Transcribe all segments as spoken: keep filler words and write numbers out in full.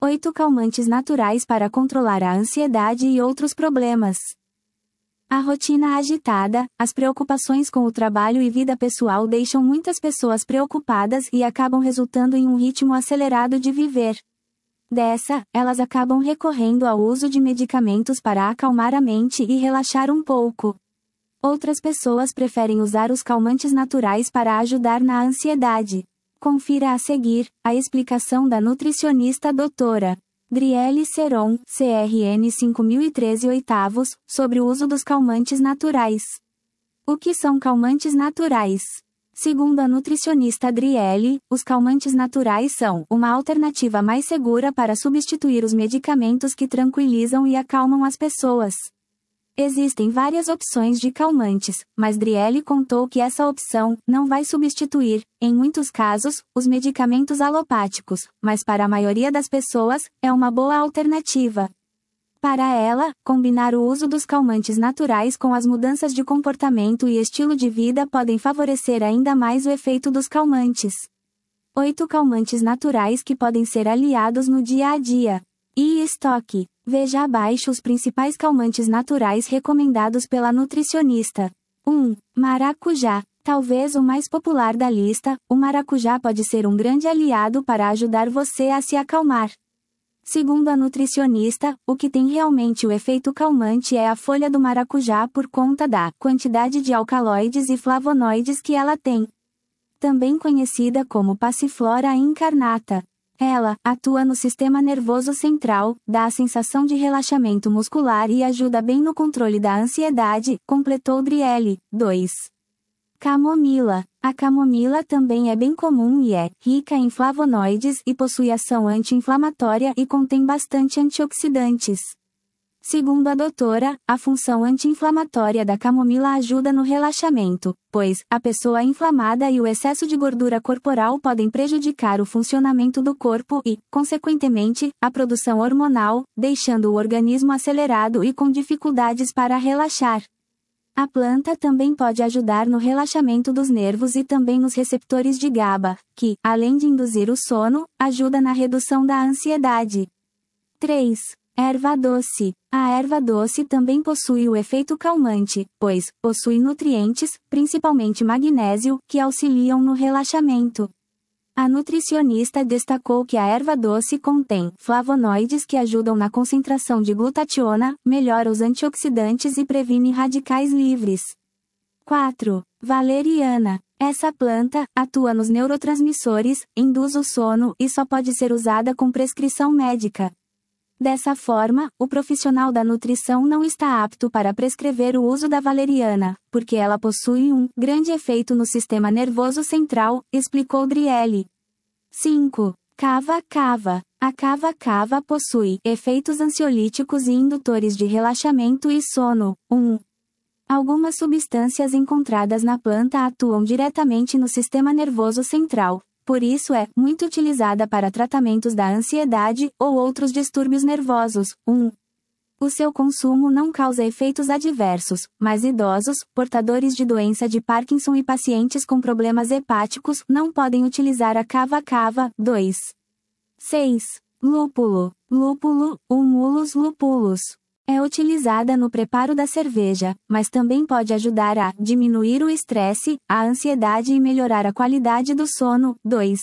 oito calmantes naturais para controlar a ansiedade e outros problemas. A rotina agitada, as preocupações com o trabalho e vida pessoal deixam muitas pessoas preocupadas e acabam resultando em um ritmo acelerado de viver. Dessa, elas acabam recorrendo ao uso de medicamentos para acalmar a mente e relaxar um pouco. Outras pessoas preferem usar os calmantes naturais para ajudar na ansiedade. Confira a seguir a explicação da nutricionista doutora Driele Seron, C R N cinco mil e treze oitavos, sobre o uso dos calmantes naturais. O que são calmantes naturais? Segundo a nutricionista Driele, os calmantes naturais são uma alternativa mais segura para substituir os medicamentos que tranquilizam e acalmam as pessoas. Existem várias opções de calmantes, mas Driele contou que essa opção não vai substituir, em muitos casos, os medicamentos alopáticos, mas para a maioria das pessoas, é uma boa alternativa. Para ela, combinar o uso dos calmantes naturais com as mudanças de comportamento e estilo de vida podem favorecer ainda mais o efeito dos calmantes. Oito calmantes naturais que podem ser aliados no dia a dia. E estoque. Veja abaixo os principais calmantes naturais recomendados pela nutricionista. um. Maracujá. Talvez o mais popular da lista, o maracujá pode ser um grande aliado para ajudar você a se acalmar. Segundo a nutricionista, o que tem realmente o efeito calmante é a folha do maracujá por conta da quantidade de alcaloides e flavonoides que ela tem. Também conhecida como Passiflora incarnata. Ela atua no sistema nervoso central, dá a sensação de relaxamento muscular e ajuda bem no controle da ansiedade, completou Driele. dois. Camomila. A camomila também é bem comum e é rica em flavonoides e possui ação anti-inflamatória e contém bastante antioxidantes. Segundo a doutora, a função anti-inflamatória da camomila ajuda no relaxamento, pois a pessoa inflamada e o excesso de gordura corporal podem prejudicar o funcionamento do corpo e, consequentemente, a produção hormonal, deixando o organismo acelerado e com dificuldades para relaxar. A planta também pode ajudar no relaxamento dos nervos e também nos receptores de GABA, que, além de induzir o sono, ajuda na redução da ansiedade. três. Erva doce. A erva doce também possui o efeito calmante, pois possui nutrientes, principalmente magnésio, que auxiliam no relaxamento. A nutricionista destacou que a erva doce contém flavonoides que ajudam na concentração de glutationa, melhora os antioxidantes e previne radicais livres. quatro. Valeriana. Essa planta atua nos neurotransmissores, induz o sono e só pode ser usada com prescrição médica. Dessa forma, o profissional da nutrição não está apto para prescrever o uso da valeriana, porque ela possui um grande efeito no sistema nervoso central, explicou Driele. cinco. Cava-cava. A cava-cava possui efeitos ansiolíticos e indutores de relaxamento e sono. um. Algumas substâncias encontradas na planta atuam diretamente no sistema nervoso central. Por isso é muito utilizada para tratamentos da ansiedade ou outros distúrbios nervosos. um. O seu consumo não causa efeitos adversos, mas idosos, portadores de doença de Parkinson e pacientes com problemas hepáticos não podem utilizar a cava-cava. dois. seis. Lúpulo. Lúpulo, Humulus lupulus. É utilizada no preparo da cerveja, mas também pode ajudar a diminuir o estresse, a ansiedade e melhorar a qualidade do sono. dois.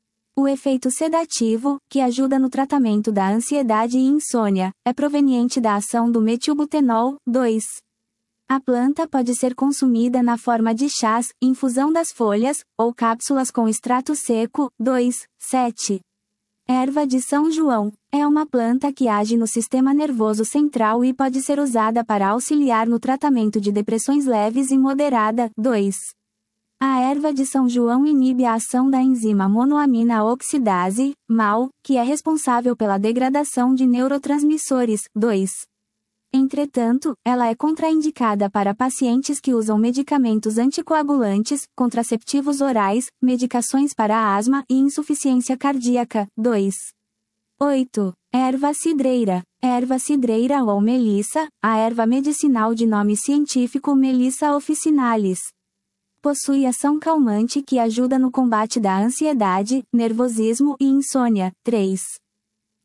O efeito sedativo, que ajuda no tratamento da ansiedade e insônia, é proveniente da ação do metilbutenol. dois. A planta pode ser consumida na forma de chás, infusão das folhas, ou cápsulas com extrato seco. dois. sete. Erva de São João. É uma planta que age no sistema nervoso central e pode ser usada para auxiliar no tratamento de depressões leves e moderada. dois. A erva de São João inibe a ação da enzima monoamina oxidase, M A O, que é responsável pela degradação de neurotransmissores. dois. Entretanto, ela é contraindicada para pacientes que usam medicamentos anticoagulantes, contraceptivos orais, medicações para asma e insuficiência cardíaca. dois. oito. Erva cidreira. Erva cidreira ou melissa, a erva medicinal de nome científico Melissa officinalis. Possui ação calmante que ajuda no combate da ansiedade, nervosismo e insônia. três.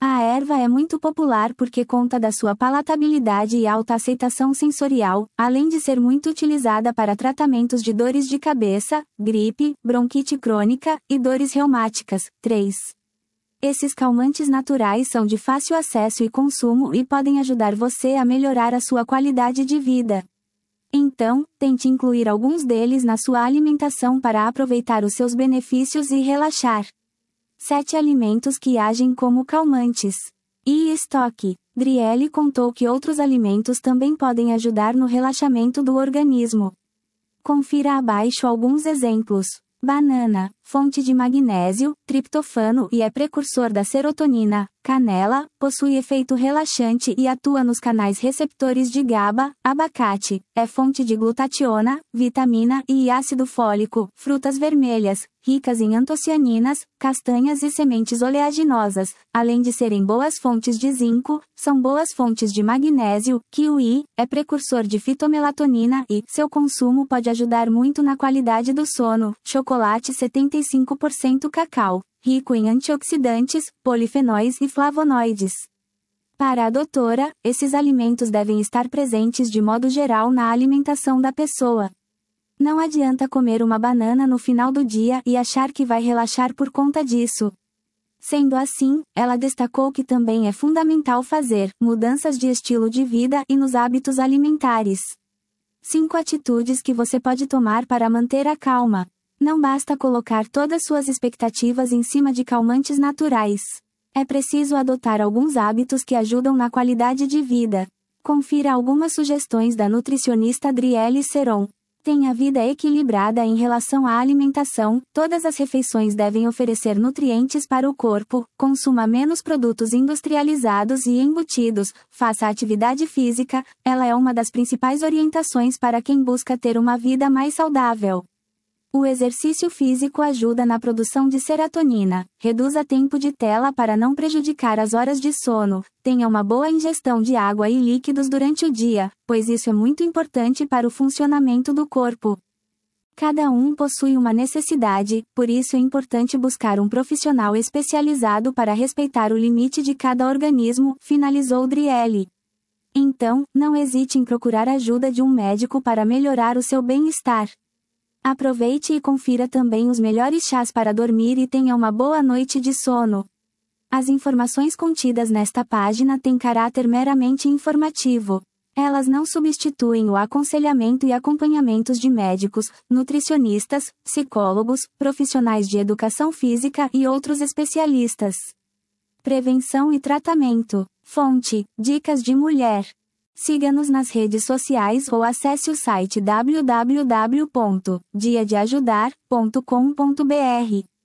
A erva é muito popular porque conta da sua palatabilidade e alta aceitação sensorial, além de ser muito utilizada para tratamentos de dores de cabeça, gripe, bronquite crônica e dores reumáticas. três. Esses calmantes naturais são de fácil acesso e consumo e podem ajudar você a melhorar a sua qualidade de vida. Então, tente incluir alguns deles na sua alimentação para aproveitar os seus benefícios e relaxar. sete alimentos que agem como calmantes. E estoque. Driele contou que outros alimentos também podem ajudar no relaxamento do organismo. Confira abaixo alguns exemplos. Banana, fonte de magnésio, triptofano e é precursor da serotonina. Canela, possui efeito relaxante e atua nos canais receptores de GABA. Abacate, é fonte de glutationa, vitamina E e ácido fólico. Frutas vermelhas, ricas em antocianinas, castanhas e sementes oleaginosas, além de serem boas fontes de zinco, são boas fontes de magnésio. Kiwi, é precursor de fitomelatonina e seu consumo pode ajudar muito na qualidade do sono. Chocolate setenta e cinco por cento cacau, rico em antioxidantes, polifenóis e flavonoides. Para a doutora, esses alimentos devem estar presentes de modo geral na alimentação da pessoa. Não adianta comer uma banana no final do dia e achar que vai relaxar por conta disso. Sendo assim, ela destacou que também é fundamental fazer mudanças de estilo de vida e nos hábitos alimentares. cinco atitudes que você pode tomar para manter a calma. Não basta colocar todas suas expectativas em cima de calmantes naturais. É preciso adotar alguns hábitos que ajudam na qualidade de vida. Confira algumas sugestões da nutricionista Driele Seron. Tenha vida equilibrada em relação à alimentação, todas as refeições devem oferecer nutrientes para o corpo, consuma menos produtos industrializados e embutidos, faça atividade física, ela é uma das principais orientações para quem busca ter uma vida mais saudável. O exercício físico ajuda na produção de serotonina, reduza tempo de tela para não prejudicar as horas de sono, tenha uma boa ingestão de água e líquidos durante o dia, pois isso é muito importante para o funcionamento do corpo. Cada um possui uma necessidade, por isso é importante buscar um profissional especializado para respeitar o limite de cada organismo, finalizou Driele. Então, não hesite em procurar ajuda de um médico para melhorar o seu bem-estar. Aproveite e confira também os melhores chás para dormir e tenha uma boa noite de sono. As informações contidas nesta página têm caráter meramente informativo. Elas não substituem o aconselhamento e acompanhamentos de médicos, nutricionistas, psicólogos, profissionais de educação física e outros especialistas. Prevenção e tratamento. Fonte: Dicas de Mulher. Siga-nos nas redes sociais ou acesse o site w w w ponto dia de ajudar ponto com ponto b r.